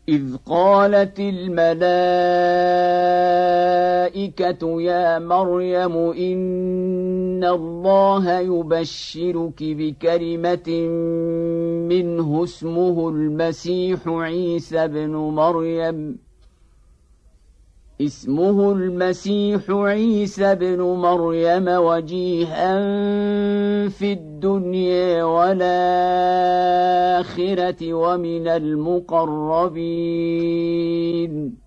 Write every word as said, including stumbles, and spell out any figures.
إذ قالت الملائكة يا مريم إن الله يبشرك بكلمة منه اسمه المسيح عيسى بن مريم اسمه المسيح عيسى بن مريم وجيها في الدنيا والآخرة ومن المقربين